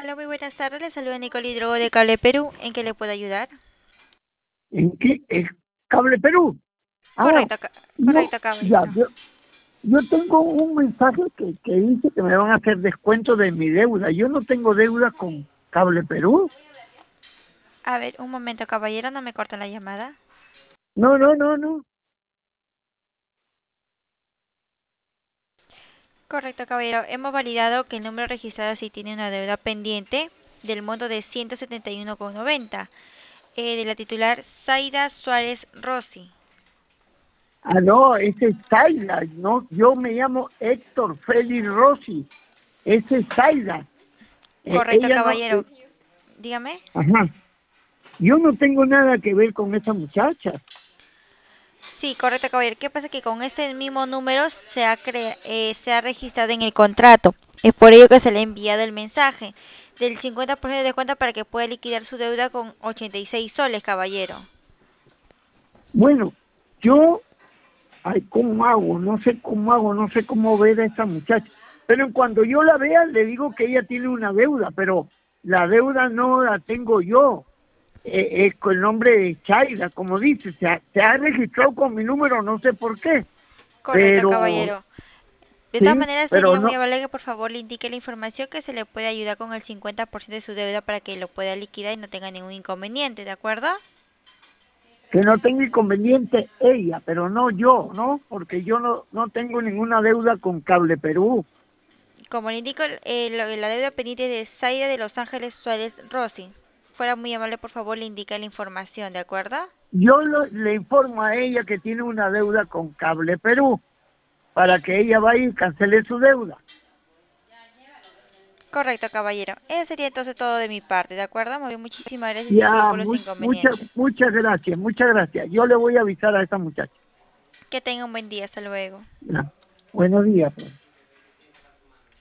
Hola, muy buenas tardes. Le saluda Nicole Hidrogo de Cable Perú. ¿En qué le puedo ayudar? ¿En qué? Cable Perú. Ah, Correcto, no, correcto, ya, caballero. yo tengo un mensaje que dice que me van a hacer descuento de mi deuda. Yo no tengo deuda con Cable Perú. A ver, un momento, caballero, no me corta la llamada. No, no, no, no. Correcto, caballero. Hemos validado que el número registrado sí tiene una deuda pendiente del monto de 171,90 de la titular Zaida Suárez Rossi. Ah, no, ese es Zaida, no, yo me llamo Héctor Félix Rossi. Ese es Zaida. Correcto, Ella no, caballero. Dígame. ajá. Yo no tengo nada que ver con esa muchacha. Sí, correcto, caballero. ¿Qué pasa? Que con este mismo número se ha registrado en el contrato. Es por ello que se le ha enviado el mensaje del 50% de descuento para que pueda liquidar su deuda con 86 soles, caballero. Bueno, yo ay, ¿cómo hago? No sé cómo hago, no sé cómo ver a esta muchacha. Pero cuando yo la vea, le digo que ella tiene una deuda, pero la deuda no la tengo yo. Es con el nombre de Chaira, como dice, se ha registrado con mi número, no sé por qué, Correcto, pero caballero. De todas sí, maneras, pero sería muy no, amable que por favor le indique la información que se le puede ayudar con el 50% de su deuda para que lo pueda liquidar y no tenga ningún inconveniente, ¿de acuerdo? que no tenga inconveniente ella, pero no yo, ¿no? Porque yo no tengo ninguna deuda con Cable Perú. Como le indico, la deuda pendiente de Zaida de Los Ángeles Suárez Rossi. Fuera muy amable, por favor, le indica la información, ¿de acuerdo? Le informo a ella que tiene una deuda con Cable Perú para que ella vaya y cancele su deuda. Correcto, caballero. Eso sería entonces todo de mi parte, ¿de acuerdo? Muy bien, muchísimas gracias y disculpe Ya, por los muchas, inconvenientes. muchas gracias, muchas gracias. Yo le voy a avisar a esa muchacha. Que tenga un buen día. Hasta luego. Ya. Buenos días, pues.